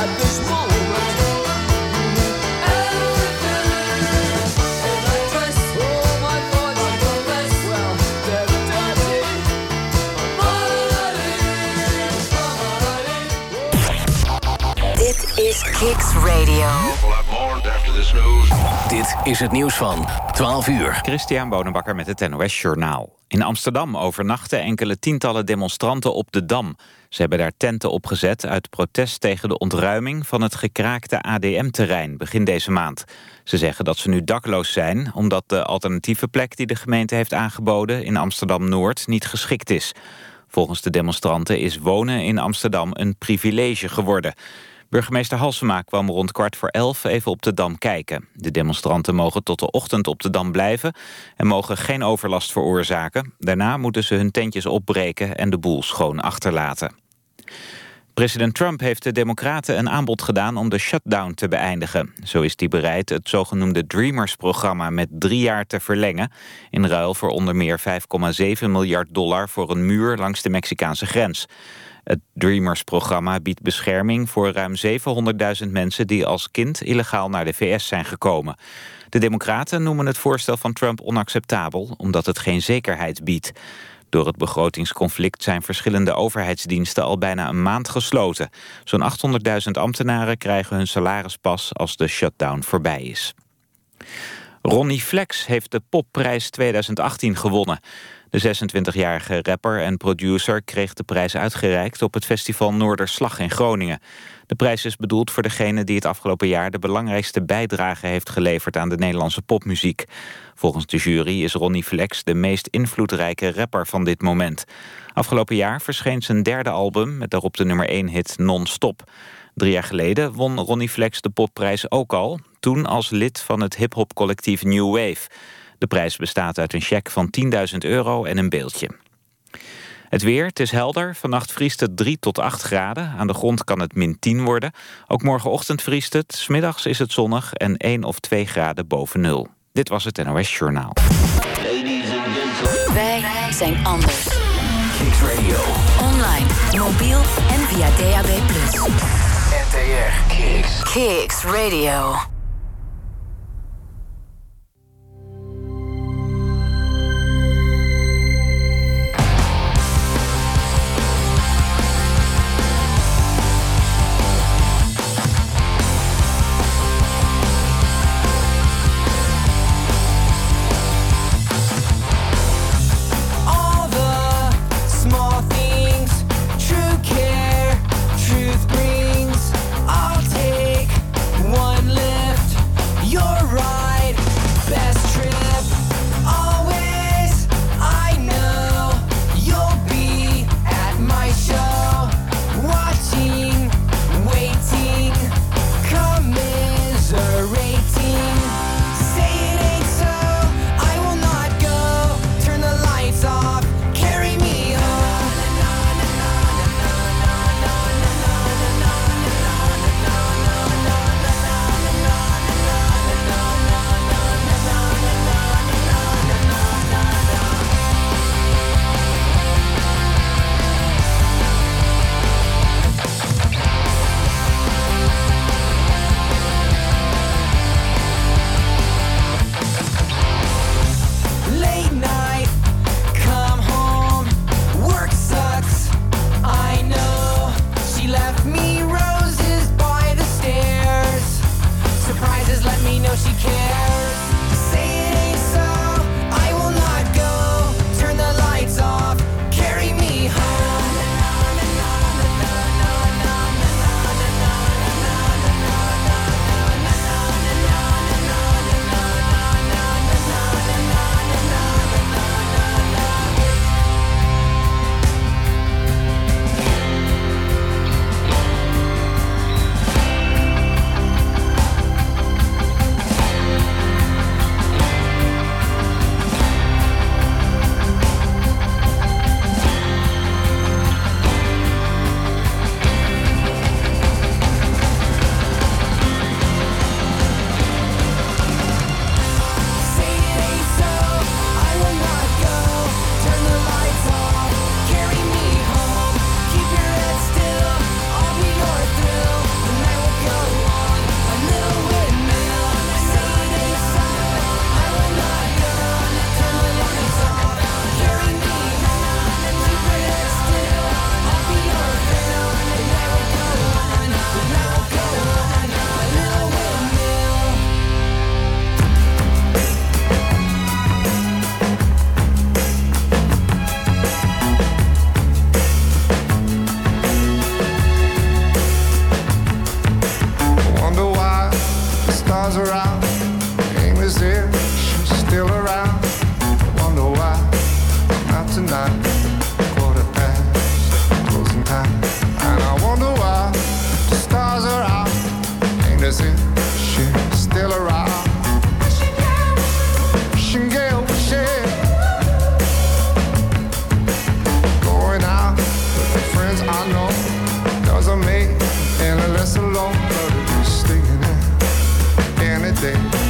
at this moment. Everything in my dress, all my thoughts are confess. Well, they're dirty. Dit is Kicks Radio. Dit is het nieuws van 12 uur. Christian Bonenbakker met het NOS Journaal. In Amsterdam overnachten enkele tientallen demonstranten op de Dam. Ze hebben daar tenten opgezet uit protest tegen de ontruiming van het gekraakte ADM-terrein begin deze maand. Ze zeggen dat ze nu dakloos zijn omdat de alternatieve plek die de gemeente heeft aangeboden in Amsterdam-Noord niet geschikt is. Volgens de demonstranten is wonen in Amsterdam een privilege geworden. Burgemeester Halsema kwam rond 11:15 even op de Dam kijken. De demonstranten mogen tot de ochtend op de Dam blijven en mogen geen overlast veroorzaken. Daarna moeten ze hun tentjes opbreken en de boel schoon achterlaten. President Trump heeft de Democraten een aanbod gedaan om de shutdown te beëindigen. Zo is hij bereid het zogenoemde Dreamers-programma met 3 jaar te verlengen, in ruil voor onder meer $5,7 miljard voor een muur langs de Mexicaanse grens. Het Dreamers-programma biedt bescherming voor ruim 700.000 mensen die als kind illegaal naar de VS zijn gekomen. De Democraten noemen het voorstel van Trump onacceptabel, omdat het geen zekerheid biedt. Door het begrotingsconflict zijn verschillende overheidsdiensten al bijna een maand gesloten. Zo'n 800.000 ambtenaren krijgen hun salaris pas als de shutdown voorbij is. Ronnie Flex heeft de Popprijs 2018 gewonnen. De 26-jarige rapper en producer kreeg de prijs uitgereikt op het festival Noorderslag in Groningen. De prijs is bedoeld voor degene die het afgelopen jaar de belangrijkste bijdrage heeft geleverd aan de Nederlandse popmuziek. Volgens de jury is Ronnie Flex de meest invloedrijke rapper van dit moment. Afgelopen jaar verscheen zijn 3e album met daarop de nummer 1 hit Non-Stop. 3 jaar geleden won Ronnie Flex de popprijs ook al, toen als lid van het hip-hop-collectief New Wave. De prijs bestaat uit een cheque van €10.000 en een beeldje. Het weer, het is helder. Vannacht vriest het 3 tot 8 graden. Aan de grond kan het -10 worden. Ook morgenochtend vriest het. 's Middags is het zonnig en 1 of 2 graden boven nul. Dit was het NOS Journaal. Wij zijn anders. Kicks Radio. Online, mobiel en via DAB+. NTR Kicks. Kicks Radio. Truth brings, I'll take one lift. stars are out. Ain't as if she's still around. Wonder why not tonight. 1:15, closing time. And I wonder why the stars are out. Ain't as if she's still around. Wishing, girl, wishing. Going out with the friends I know doesn't make any less alone. But if you're staying in any day.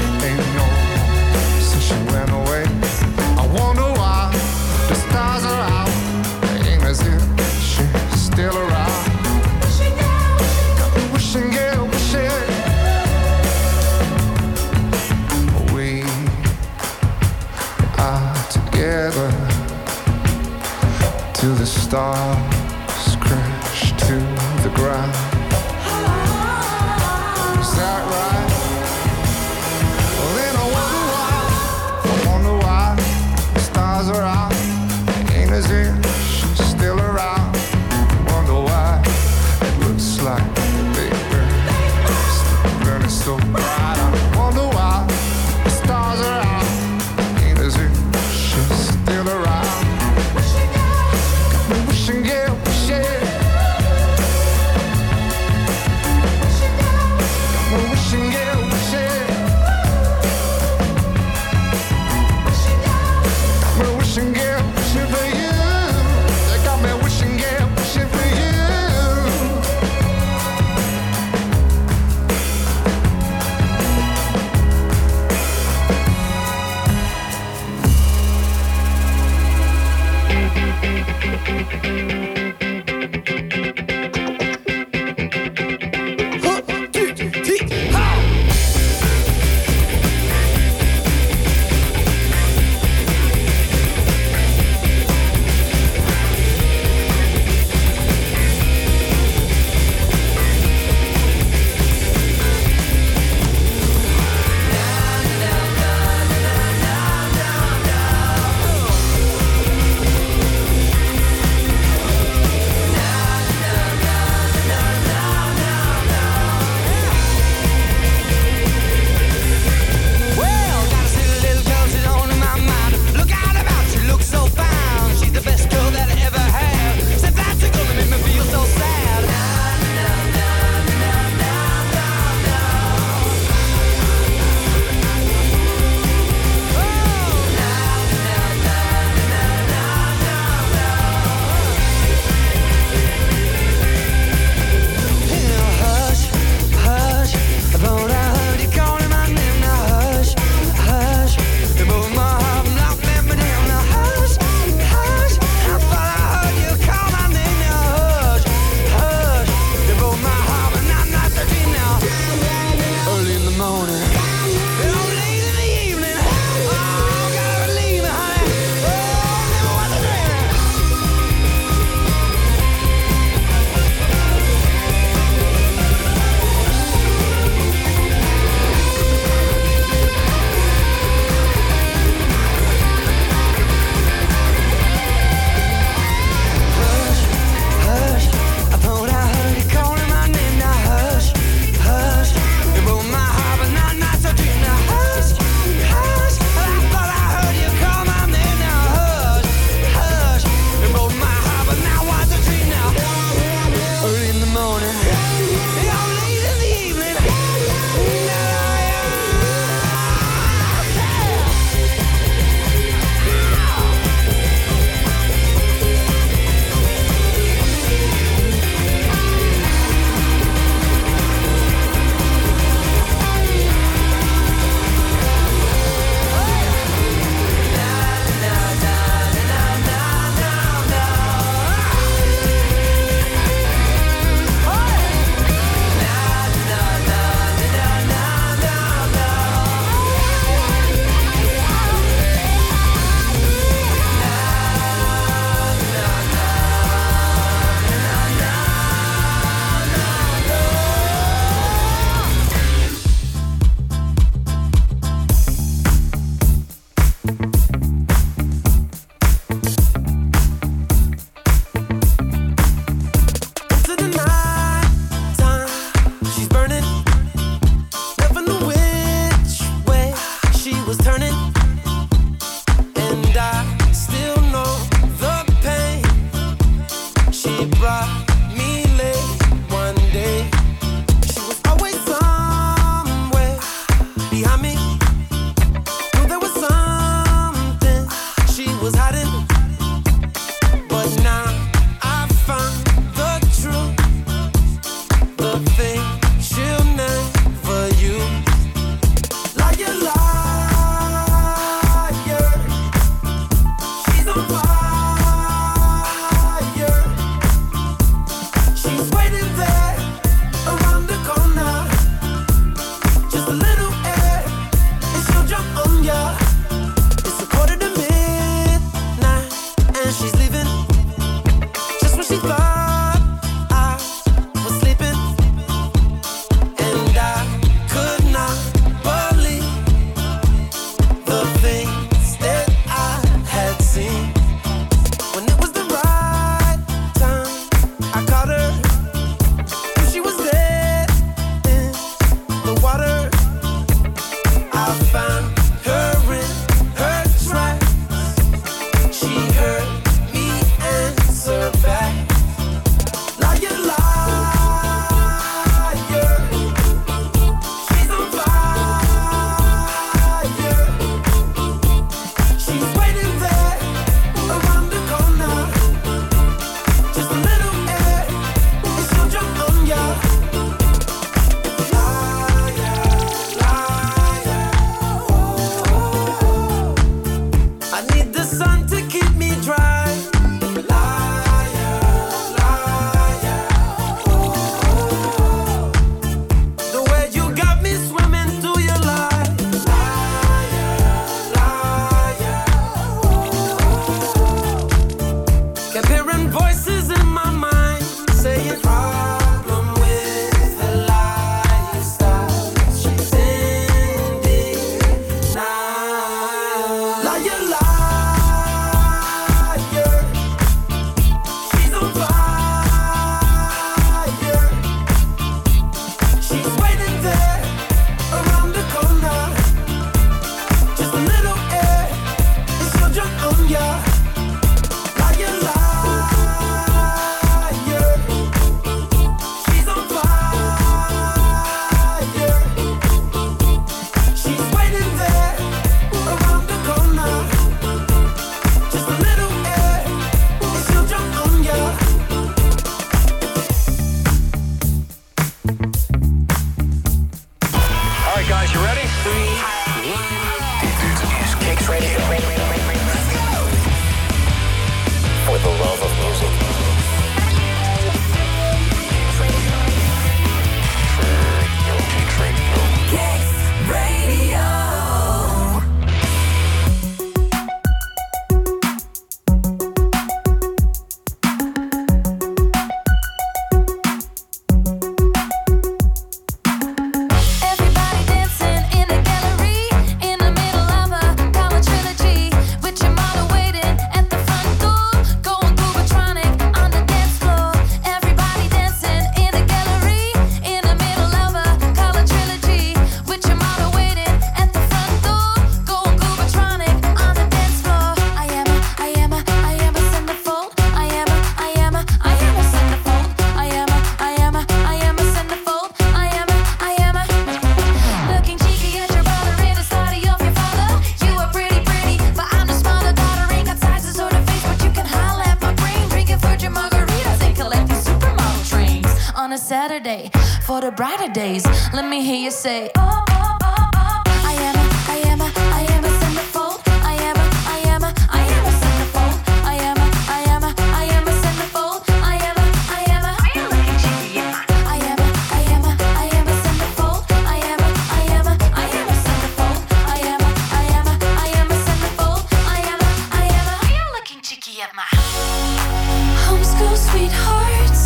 brighter days. Let me hear you say, oh, oh, oh, oh. I am a centerfold. I am a centerfold. I am a centerfold. I am a centerfold. Are you looking cheeky? I am a centerfold. I am a centerfold. I am a centerfold. Are you looking cheeky at my homeschool sweethearts?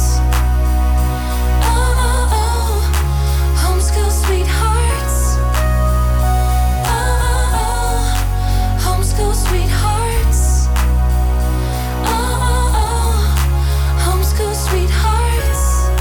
Homeschool sweethearts. Homeschool sweethearts. Homeschool sweethearts.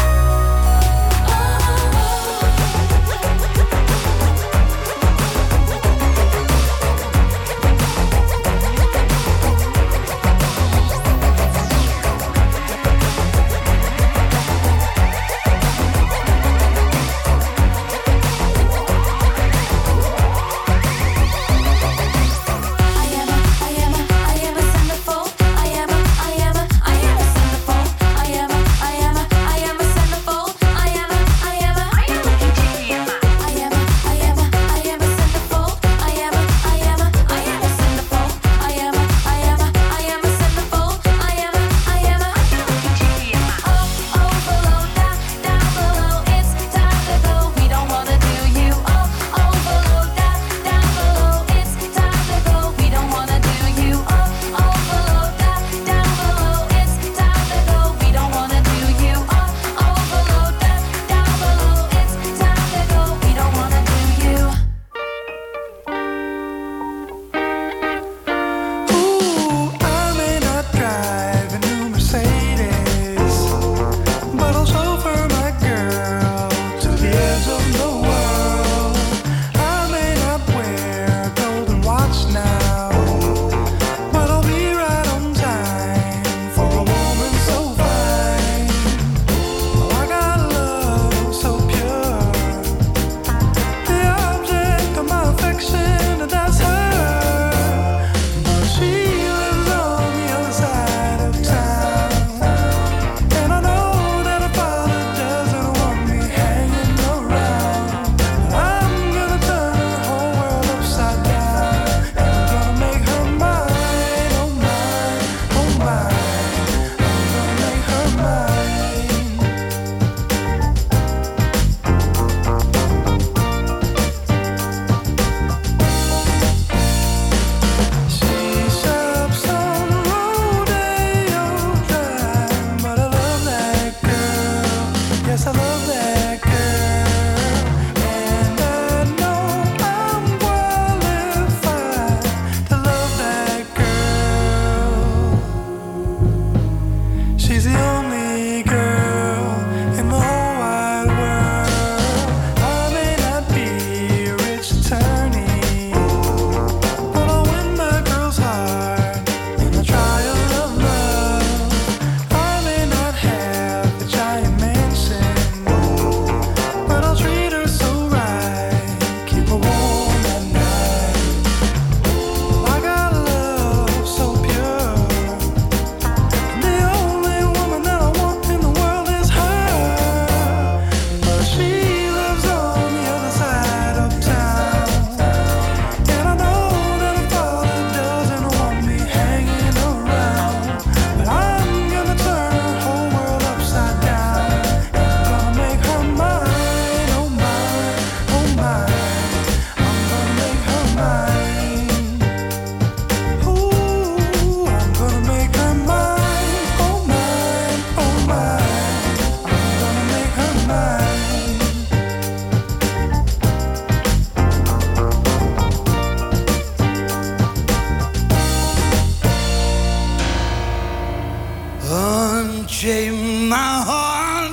Unchain my heart,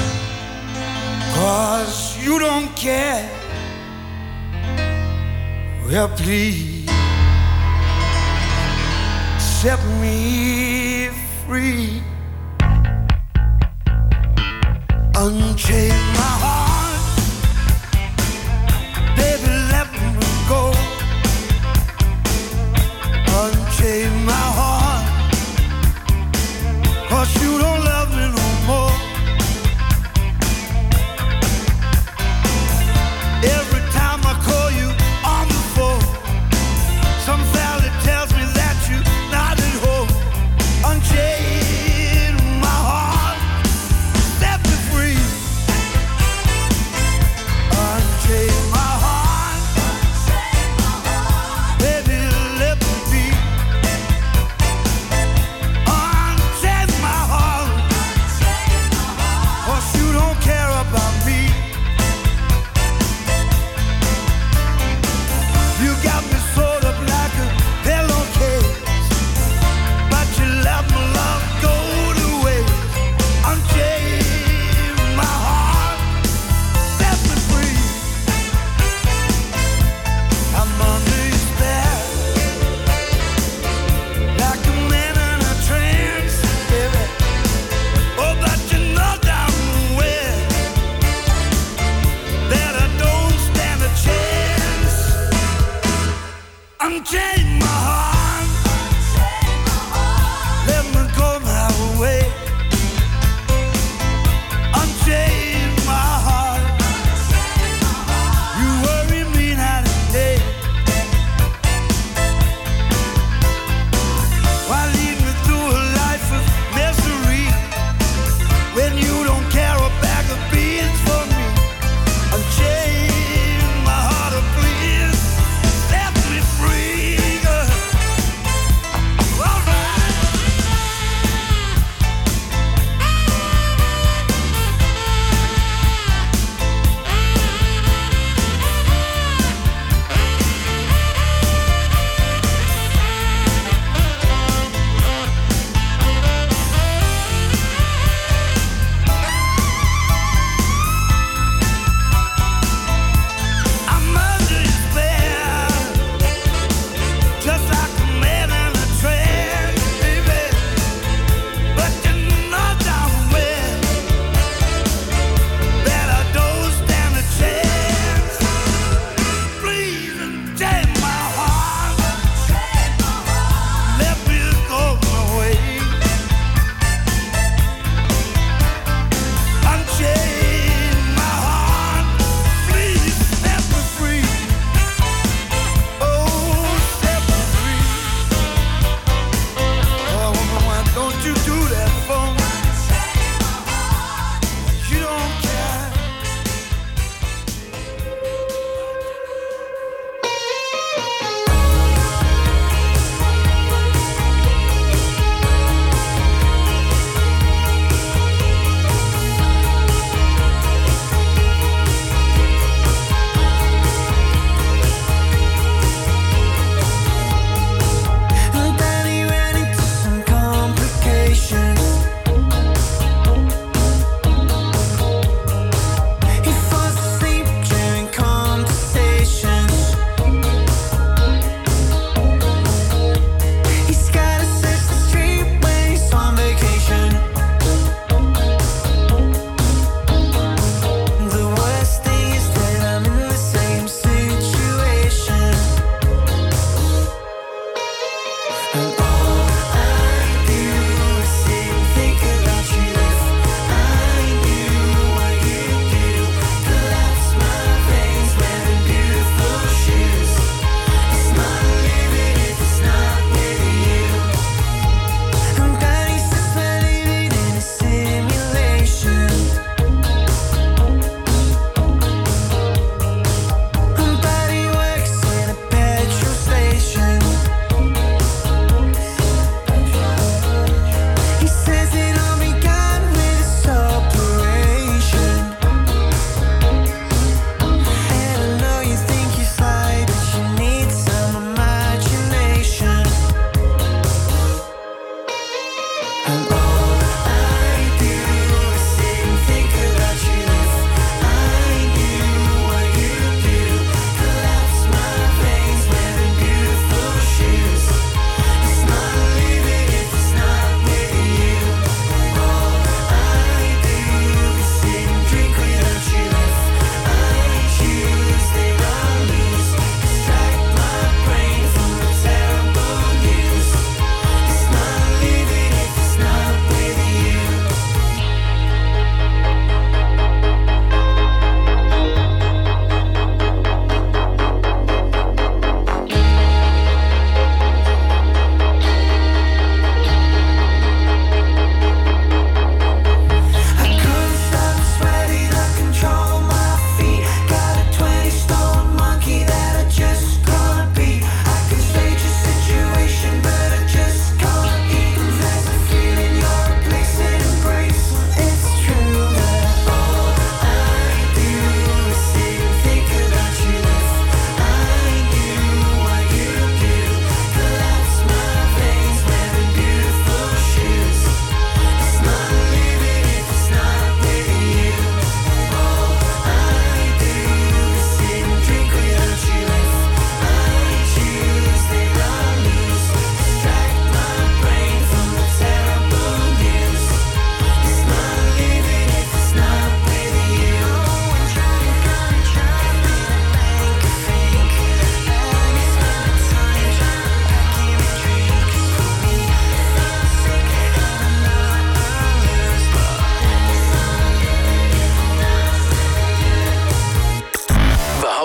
'cause you don't care. Well, please set me free. Unchain my heart, baby, let me go. Unchain my heart, 'cause you don't love me no more.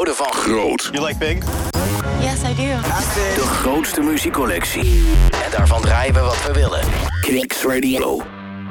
houden van groot. You like Pink? Yes, I do. De grootste muziekcollectie. En daarvan draaien we wat we willen. Kicks Radio.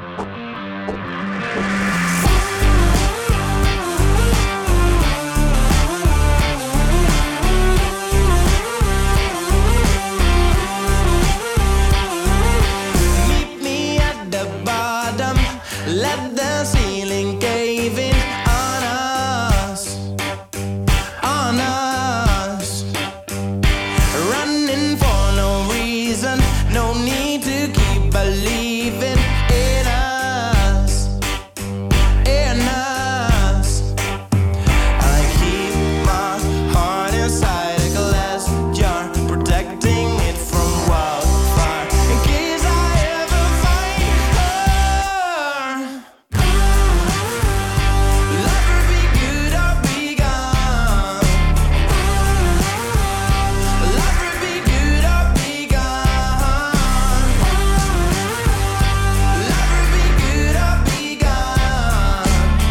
Meet me at the bottom. Let the ceiling cave in on us. On us. Running for no reason. No need to keep believing in us. In us. I keep my heart inside a glass jar, protecting it from wildfire in case I ever find her. Love her, be good or be gone. Love her, be good or be gone. Love her, be good or be gone.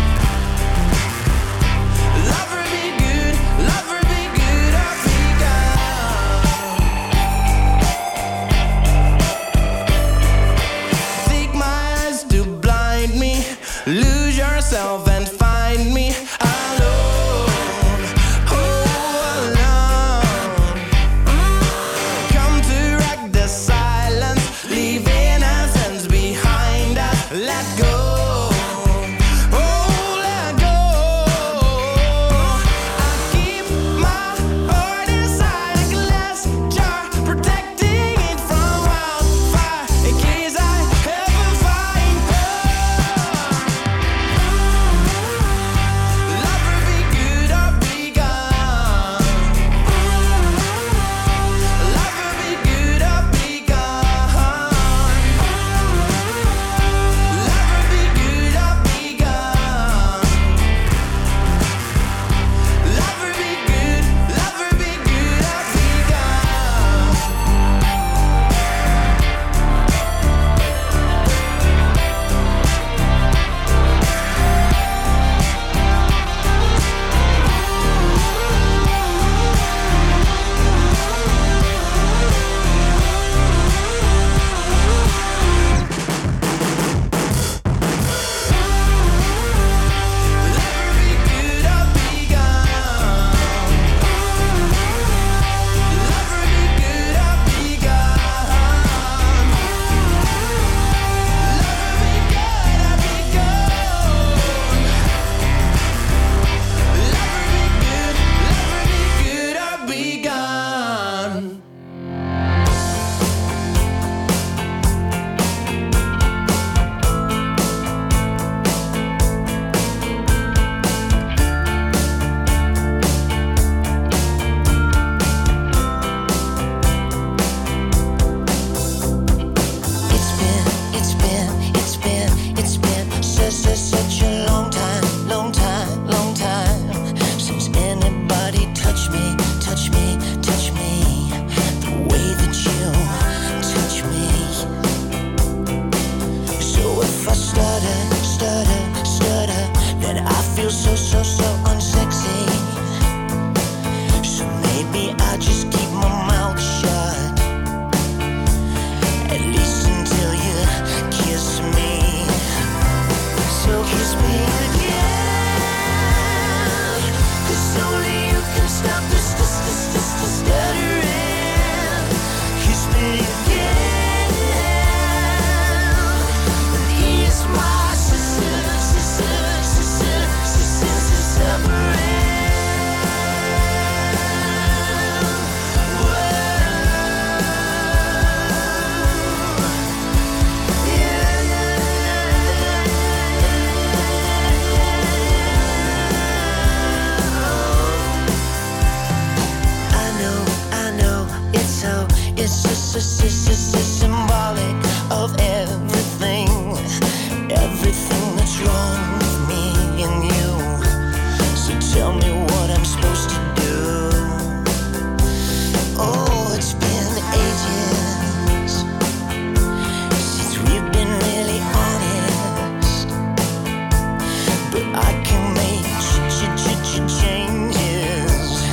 Love her, be good, love her, be good or be gone. Take my eyes to blind me. Lose yourself and find me alone. Oh, alone. Come to wreck the silence, leave innocence behind us. Let go. Oh, let go. I keep my heart inside a glass jar, protecting it from wildfire in case I ever find her. Love her, be good or be gone. Love her, be good or be gone. Love her, be good or be gone. Love her, be good, love her, be good or be gone. Let her be good or be gone. Let her be good or be gone. Let her be good or be gone. Let her be good or be gone. It's been such a long time since anybody touched me the way that you touch me. So if I stutter, then I feel so unsexy. So maybe I just keep my mouth shut, at least until you kiss me. So kiss me again, 'cause only you can stop this stuttering. Kiss me again, and ease my suffering. I can make changes.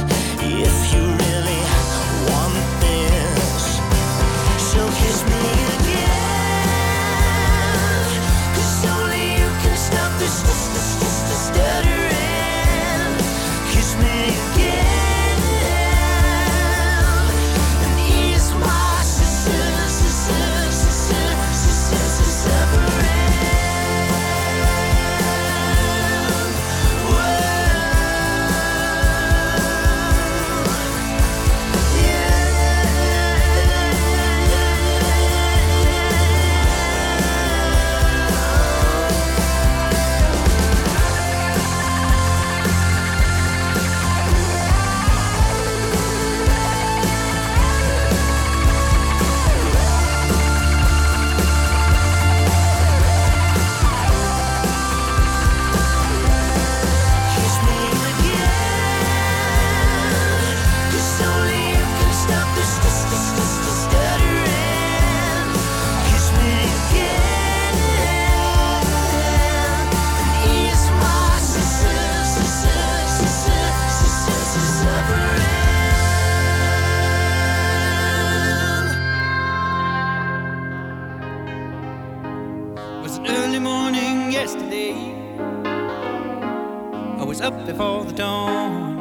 Up before the dawn,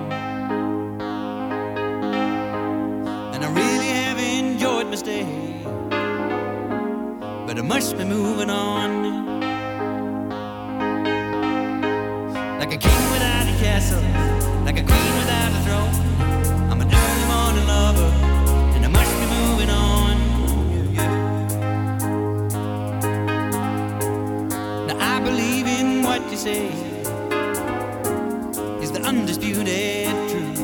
and I really have enjoyed my stay, but I must be moving on. Like a king without a castle, like a queen without a throne, I'm an early morning lover, and I must be moving on. Yeah, yeah. Now I believe in what you say, undisputed truth,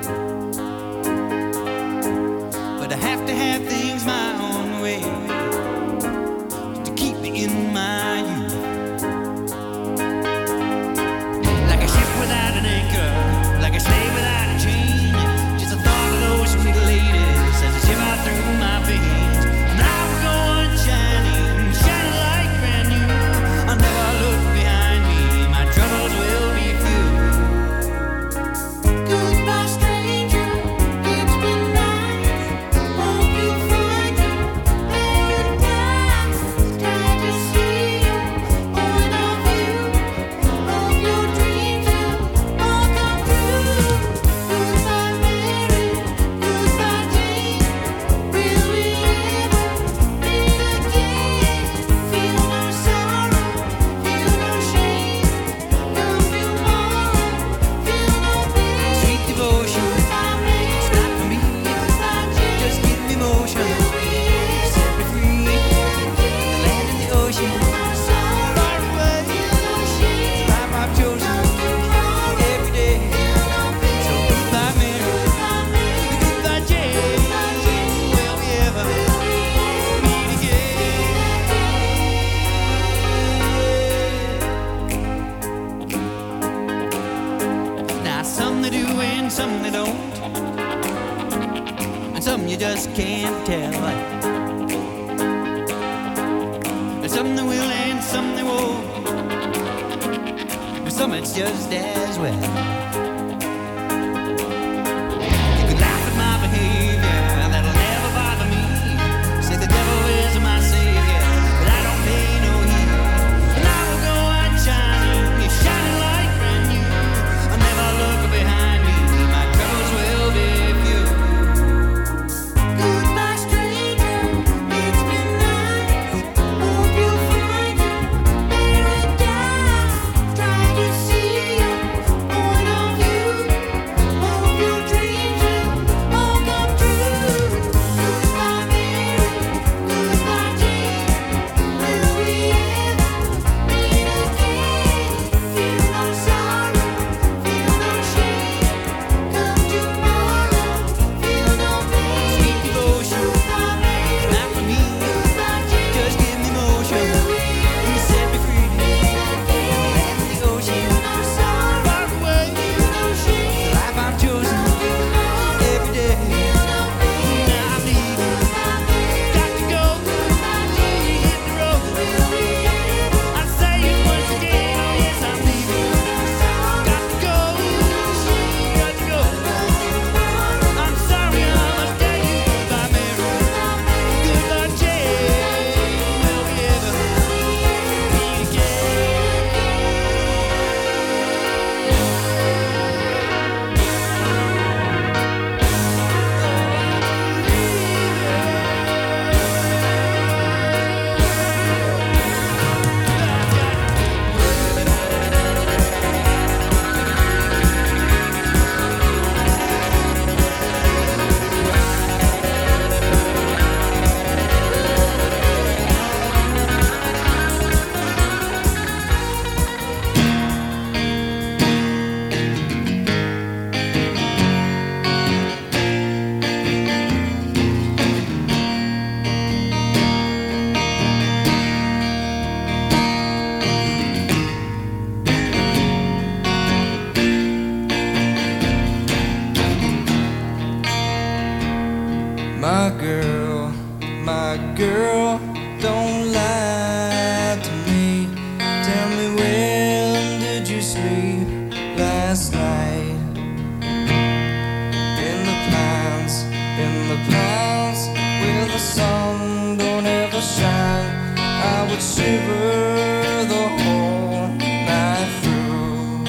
but I have to have things my own way to keep me in my youth. Like a ship without an anchor, like a slave without a chain, just the thought of those sweet ladies as they shiver through my veins. And I will go on shining, shining like brand new. I'll never look behind me, my troubles will be few. Just can't tell. And some they will and some they won't. And some it's just as well. You can laugh at my behavior, that'll never bother me. Say the devil is my savior, but I don't pay no heed. And I will go on shining, you're shining like brand new. I'll never look behind me, my troubles will be few. Of you. my girl, don't lie to me. Tell me, when did you sleep last night? In the pines where the sun don't ever shine, I would shiver the whole night through.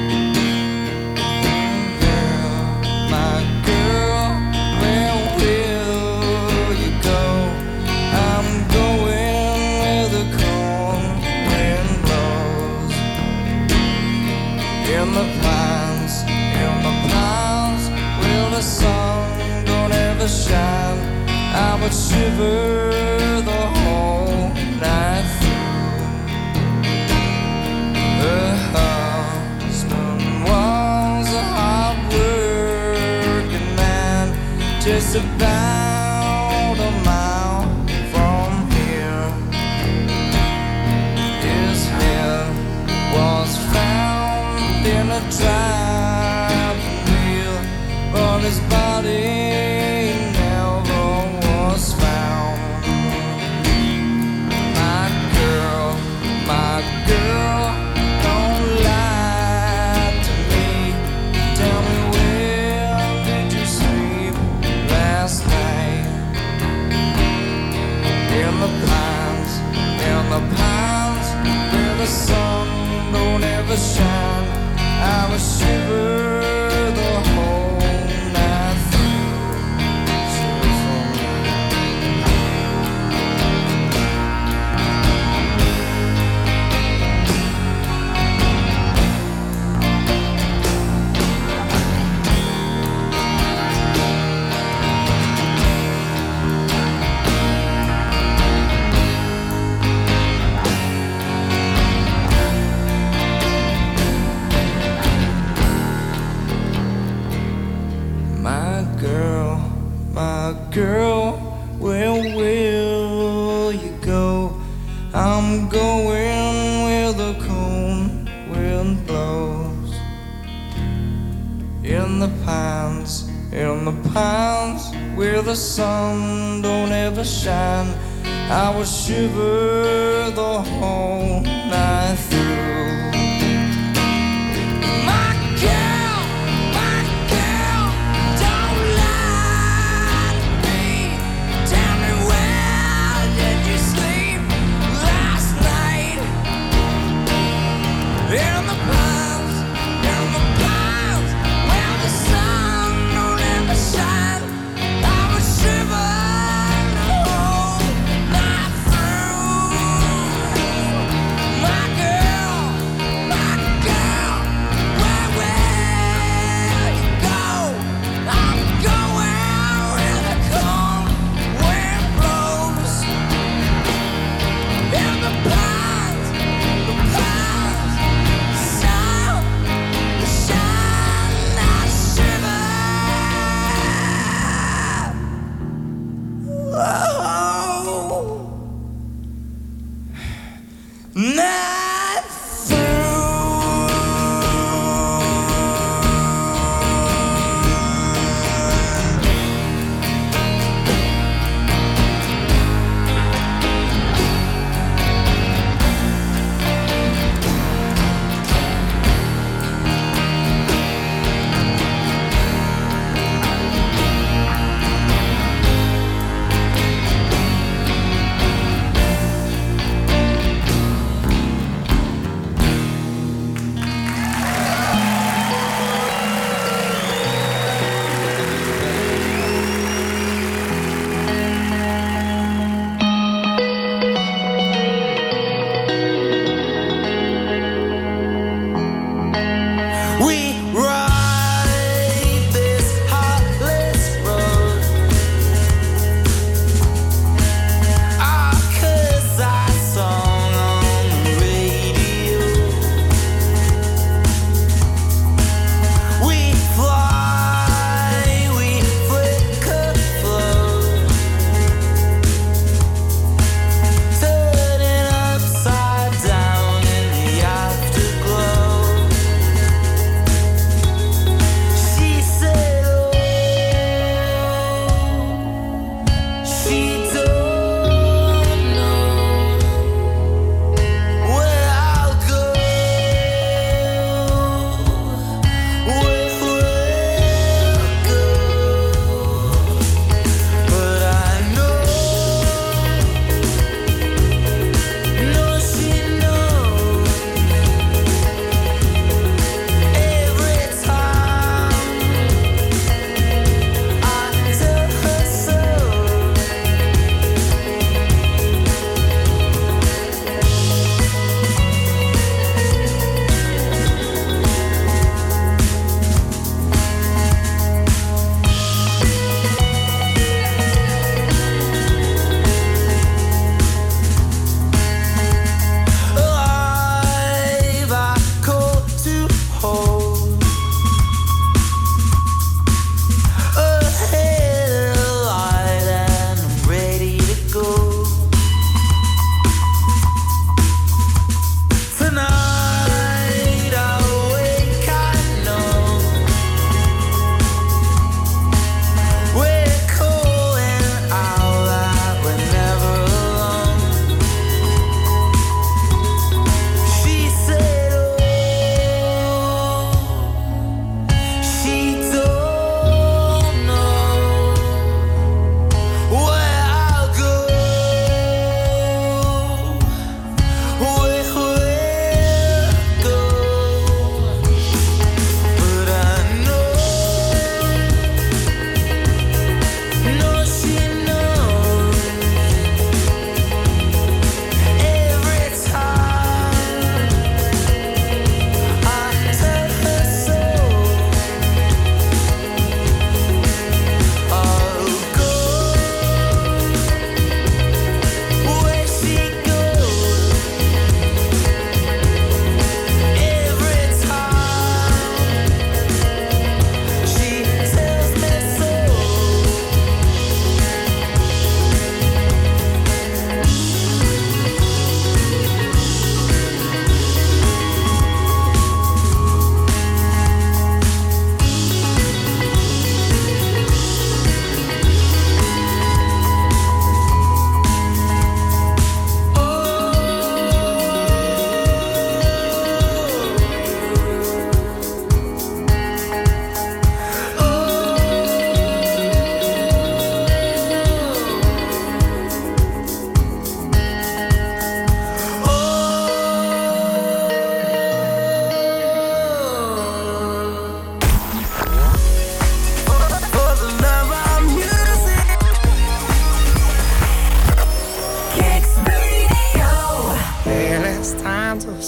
My girl, where will you go? I'm going where the cold wind blows. In the pines where the sun don't ever shine, I would shiver the whole night through. Her husband was a hard-working man, just about a mile from here. His head was found in a driving wheel, but his body never was found. My girl, don't lie to me. Tell me, where did you sleep last night? In the pines where the sun don't ever shine, I would shiver the whole night through. Shiver for me. My girl, where will you go? I'm going where the cold wind blows. In the pines where the sun don't ever shine, I will shiver the whole night through. In the pines where the sun don't ever shine, I would shiver the whole night through. My girl,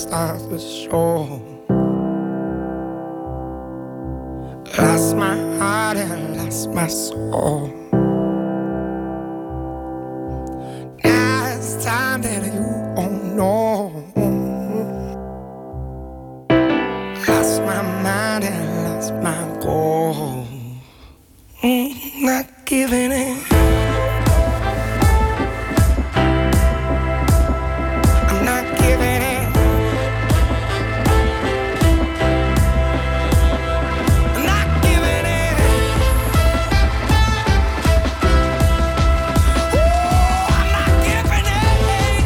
start the show. Lost my heart and lost my soul. Now it's time that you won't know. Lost my mind and lost my goal. Not giving in. I'm not giving in. I'm not giving in. Ooh, I'm not giving in.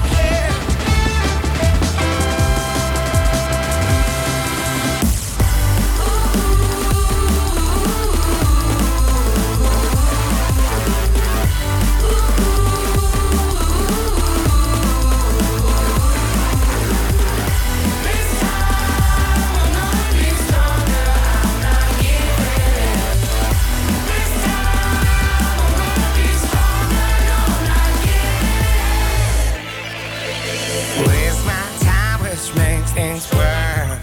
Waste my time, which makes things worse.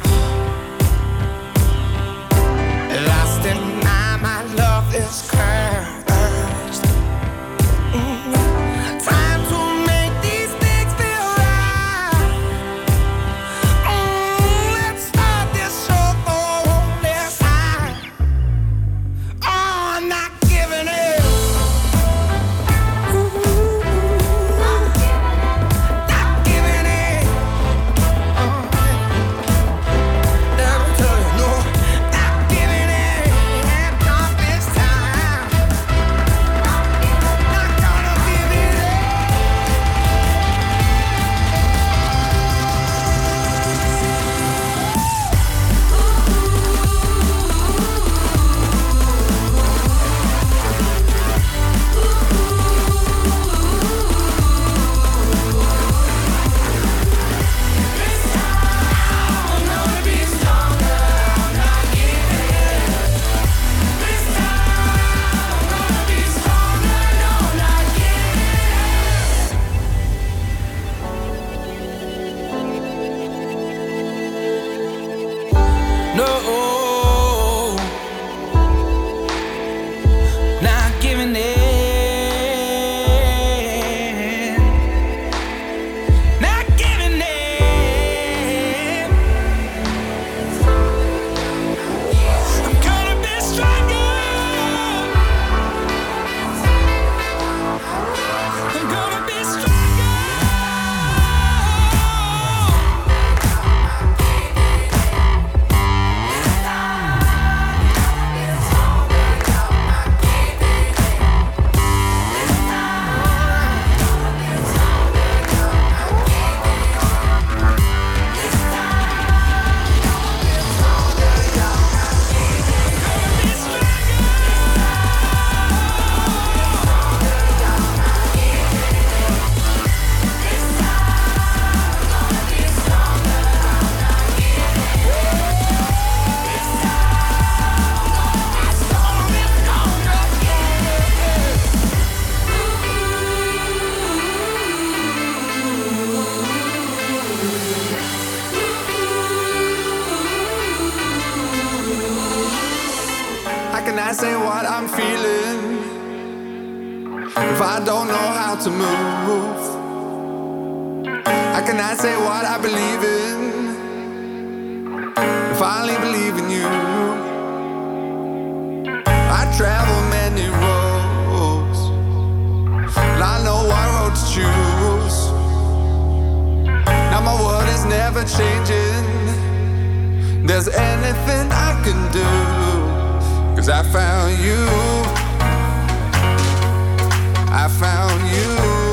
Lost in my love is cursed. Time to make these things feel right. Let's start this show this time. Oh, I'm not giving in. Not giving in. Never tell you no. Not giving in. Not this time. Not gonna give it in. No, not giving in. Not giving in. I'm gonna be stronger. I'm gonna be stronger. How can I say what I'm feeling if I don't know how to move? How can I say what I believe in if I only believe in you? I travel many roads, and I know what road to choose. Now my world is never changing. There's anything I can do, 'cause I found you. I found you.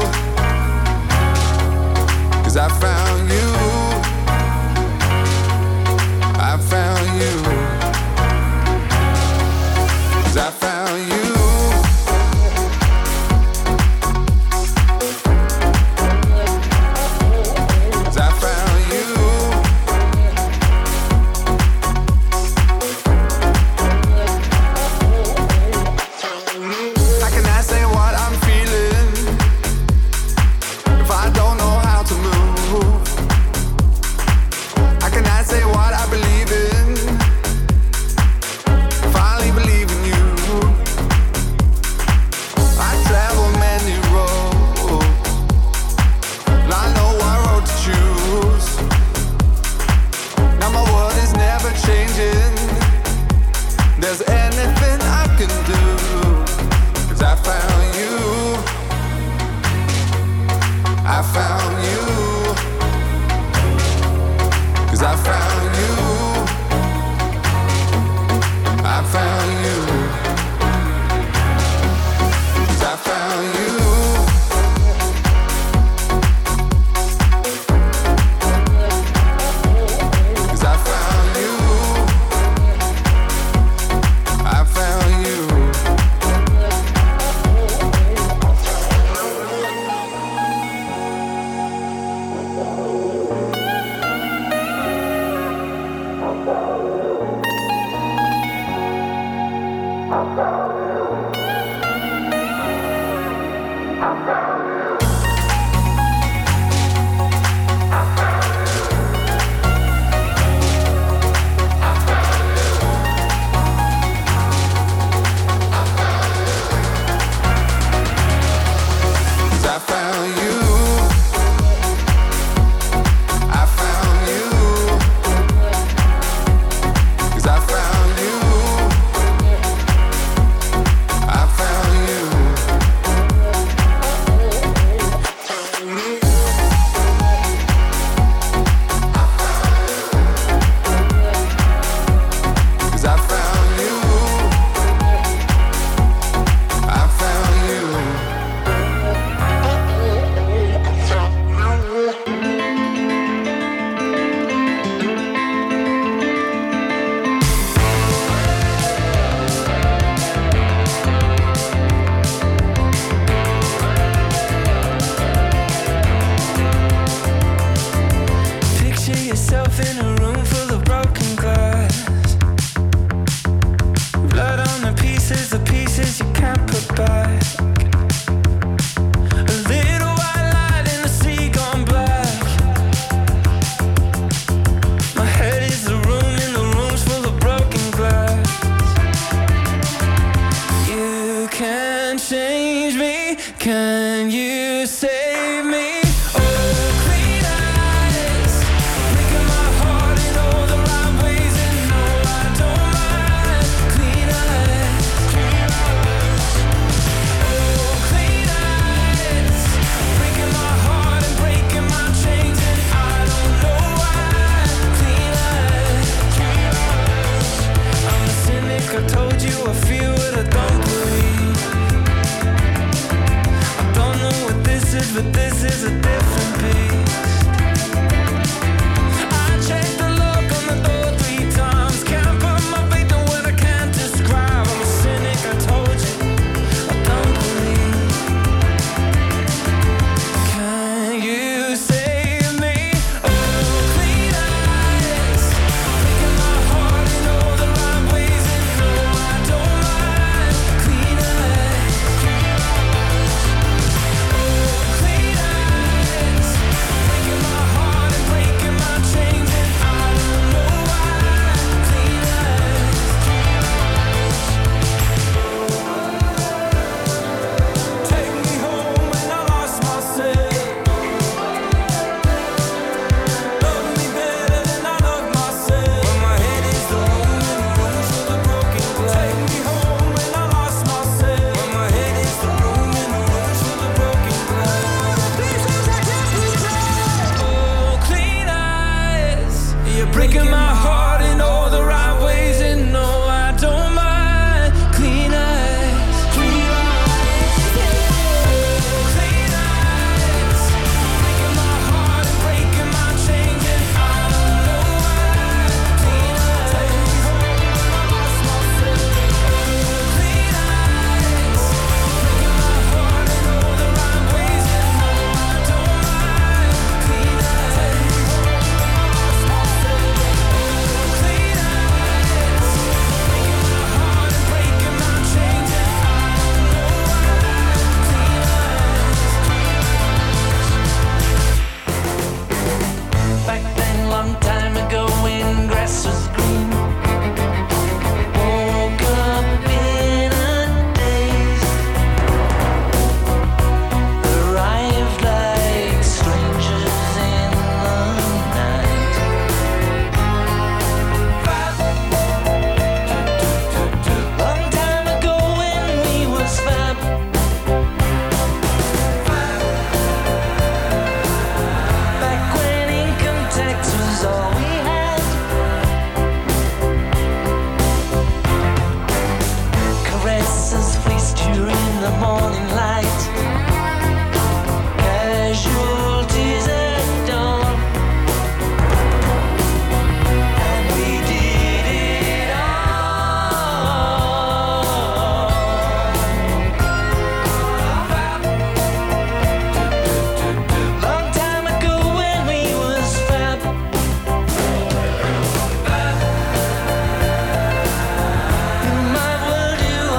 'Cause I found you. I found you. 'Cause I found you. 'Cause I found you. How can I say what I'm feeling if I don't know how to move? My world, you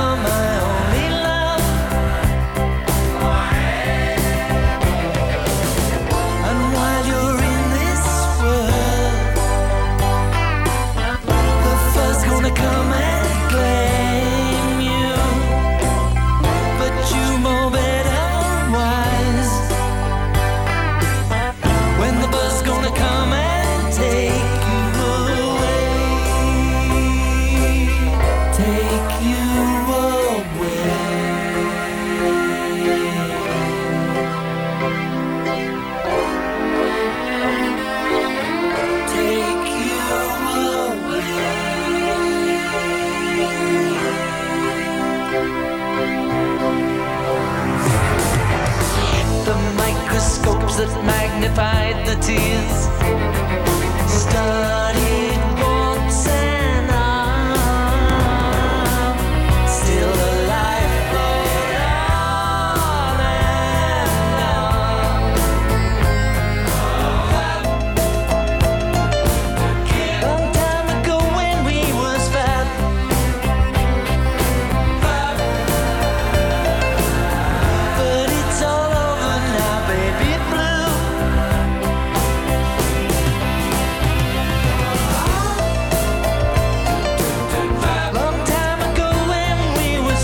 that magnified the tears. Starting